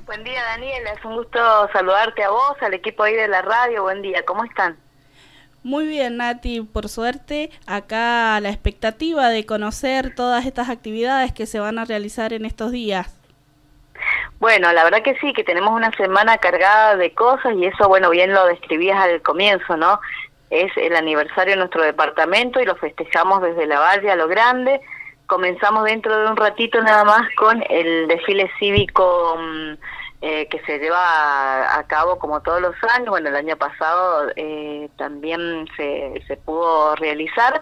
Buen día, Daniela, es un gusto saludarte a vos, al equipo ahí de la radio. Buen día, ¿cómo están? Muy bien, Nati, por suerte, acá la expectativa de conocer todas estas actividades que se van a realizar en estos días. Bueno, la verdad que sí, que tenemos una semana cargada de cosas y eso, bueno, bien lo describías al comienzo, ¿no? Es el aniversario de nuestro departamento y lo festejamos desde la Valle a lo grande. Comenzamos dentro de un ratito nada más con el desfile cívico que se lleva a cabo como todos los años. Bueno, el año pasado también se pudo realizar.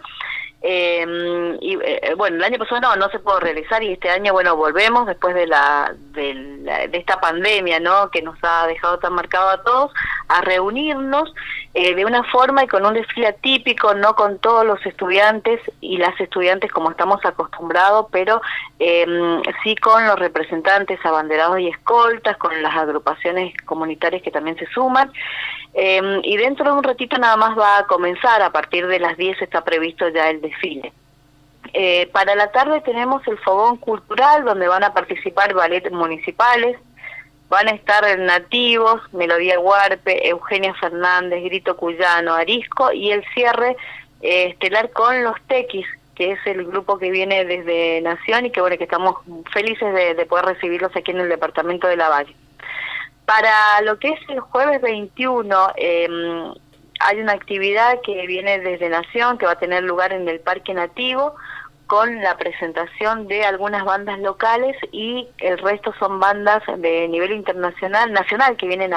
Bueno, el año pasado no se pudo realizar y este año, bueno, volvemos después de esta pandemia, ¿no?, que nos ha dejado tan marcado a todos, a reunirnos de una forma y con un desfile atípico, no con todos los estudiantes y las estudiantes como estamos acostumbrados, pero sí con los representantes abanderados y escoltas, con las agrupaciones comunitarias que también se suman. Y dentro de un ratito nada más va a comenzar, a partir de las 10 está previsto ya el desfile. Para la tarde tenemos el fogón cultural, donde van a participar ballet municipales, van a estar nativos, Melodía Huarpe, Eugenia Fernández, Grito Cuyano, Arisco, y el cierre estelar con los Tequis, que es el grupo que viene desde Nación y que bueno, que estamos felices de poder recibirlos aquí en el departamento de Lavalle. Para lo que es el jueves 21, hay una actividad que viene desde Nación, que va a tener lugar en el Parque Nativo, con la presentación de algunas bandas locales y el resto son bandas de nivel nacional, que vienen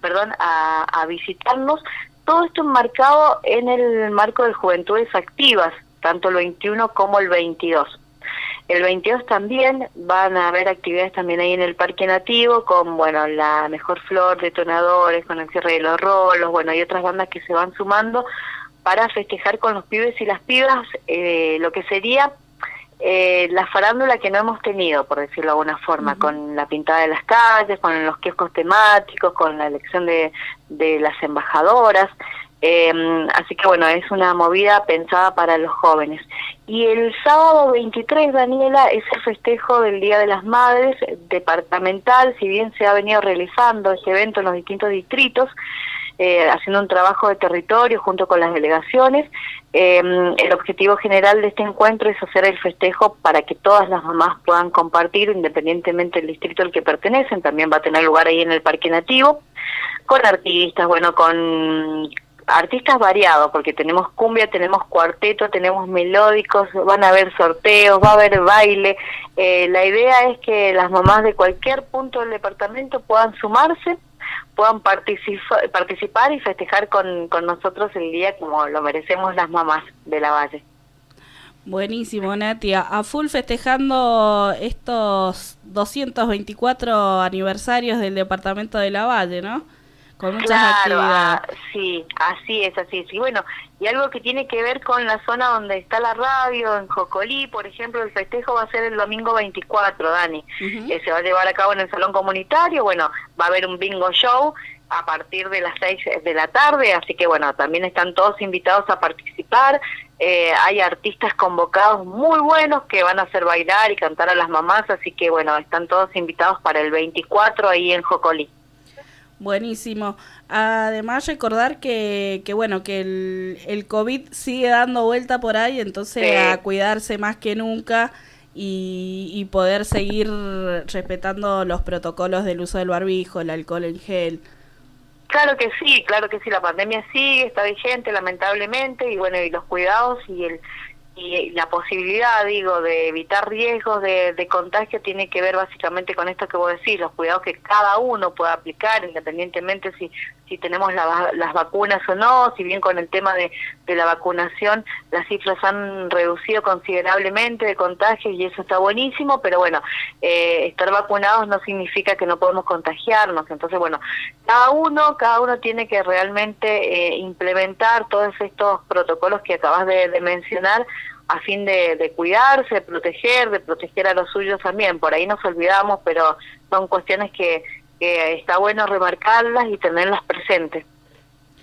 a visitarnos. Todo esto enmarcado en el marco de Juventudes Activas, tanto el 21 como el 22. El 22 también van a haber actividades también ahí en el Parque Nativo con, bueno, la Mejor Flor, Detonadores, con el cierre de los rolos, bueno, y otras bandas que se van sumando para festejar con los pibes y las pibas lo que sería la farándula que no hemos tenido, por decirlo de alguna forma, con la pintada de las calles, con los kioscos temáticos, con la elección de las embajadoras. Así que bueno, es una movida pensada para los jóvenes. Y el sábado 23, Daniela, es el festejo del Día de las Madres departamental. Si bien se ha venido realizando este evento en los distintos distritos, haciendo un trabajo de territorio junto con las delegaciones, el objetivo general de este encuentro es hacer el festejo para que todas las mamás puedan compartir, independientemente del distrito al que pertenecen. También va a tener lugar ahí en el Parque Nativo, con artistas, bueno, con artistas variados, porque tenemos cumbia, tenemos cuarteto, tenemos melódicos, van a haber sorteos, va a haber baile. La idea es que las mamás de cualquier punto del departamento puedan sumarse, puedan participar y festejar con nosotros el día como lo merecemos las mamás de la Valle. Buenísimo, Nati, a full festejando estos 224 aniversarios del departamento de Lavalle, ¿no? Con muchas actividades. Sí, así es, así es. Y bueno, y algo que tiene que ver con la zona donde está la radio, en Jocolí, por ejemplo, el festejo va a ser el domingo 24, Dani. Se va a llevar a cabo en el salón comunitario. Bueno, va a haber un bingo show a partir de las 6 de la tarde, así que bueno, también están todos invitados a participar. Hay artistas convocados muy buenos que van a hacer bailar y cantar a las mamás, así que bueno, están todos invitados para el 24 ahí en Jocolí. Buenísimo. Además recordar que bueno, que el COVID sigue dando vuelta por ahí, entonces sí, a cuidarse más que nunca y poder seguir respetando los protocolos del uso del barbijo, el alcohol en gel. Claro que sí, la pandemia sigue, está vigente lamentablemente, y bueno, y los cuidados y la posibilidad, digo, de evitar riesgos de contagio tiene que ver básicamente con esto que vos decís, los cuidados que cada uno pueda aplicar, independientemente si tenemos las vacunas o no. Si bien con el tema de la vacunación las cifras han reducido considerablemente de contagios y eso está buenísimo, pero bueno, estar vacunados no significa que no podemos contagiarnos. Entonces bueno, cada uno tiene que realmente implementar todos estos protocolos que acabas de mencionar, a fin de cuidarse, de proteger a los suyos también. Por ahí nos olvidamos, pero son cuestiones que está bueno remarcarlas y tenerlas presentes.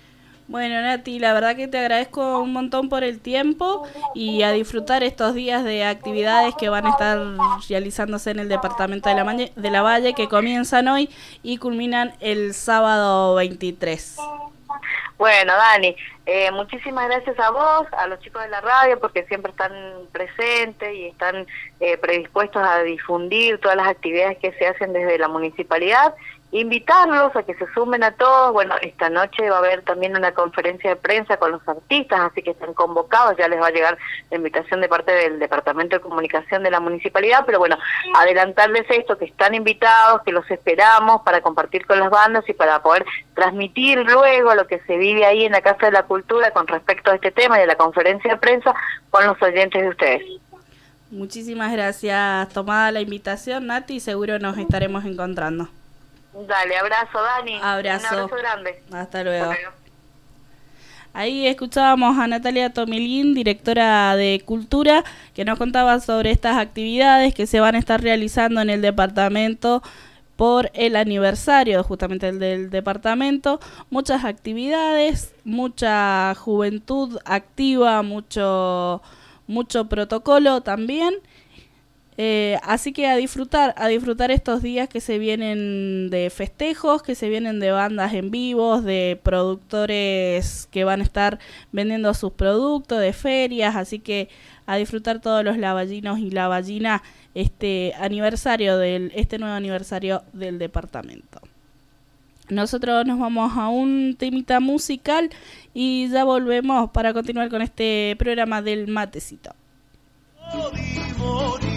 Bueno, Nati, la verdad que te agradezco un montón por el tiempo y a disfrutar estos días de actividades que van a estar realizándose en el departamento de la Valle, que comienzan hoy y culminan el sábado 23. Bueno, Dani, muchísimas gracias a vos, a los chicos de la radio, porque siempre están presentes y están predispuestos a difundir todas las actividades que se hacen desde la municipalidad. Invitarlos a que se sumen a todos. Bueno, esta noche va a haber también una conferencia de prensa con los artistas, así que están convocados, ya les va a llegar la invitación de parte del Departamento de Comunicación de la Municipalidad, pero bueno, adelantarles esto, que están invitados, que los esperamos para compartir con las bandas y para poder transmitir luego lo que se vive ahí en la Casa de la Cultura con respecto a este tema y a la conferencia de prensa con los oyentes de ustedes. Muchísimas gracias. Tomada la invitación, Nati, seguro nos estaremos encontrando. Dale, abrazo, Dani. Abrazo. Un abrazo grande. Hasta luego. Ahí escuchábamos a Natalia Tomilín, directora de Cultura, que nos contaba sobre estas actividades que se van a estar realizando en el departamento por el aniversario justamente del departamento. Muchas actividades, mucha juventud activa, mucho protocolo también. Así que a disfrutar estos días que se vienen de festejos, que se vienen de bandas en vivos, de productores que van a estar vendiendo sus productos, de ferias, así que a disfrutar todos los lavallinos y lavallina este nuevo aniversario del departamento. Nosotros nos vamos a un temita musical y ya volvemos para continuar con este programa del matecito.